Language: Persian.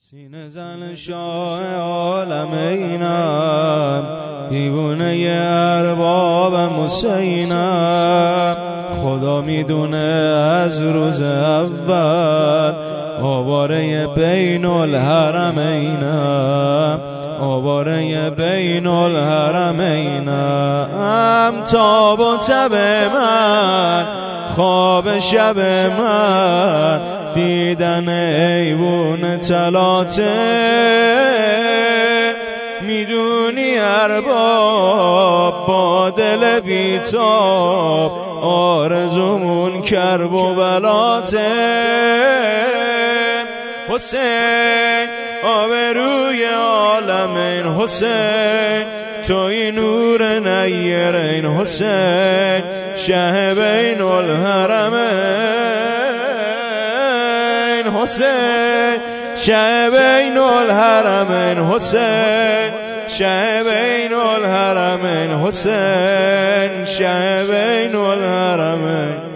سینه زن شاه عالمینم، دیوونه اربابم حسینم. خدا میدونه از روز اول آواره بین الحرمینم، آواره بین الحرمینم. تاب و تب من، خواب شب من، دیدن ایوون طلاته. میدونی ارباب با دل بیتاب، آرزومون کرب و بلاته. حسین آبروی عالمین، حسین توی نور نیرین، حسین شه بین الحرمین، حسین شه بین الحرمین، حسین شه بین الحرمین، حسین شه بین الحرمین.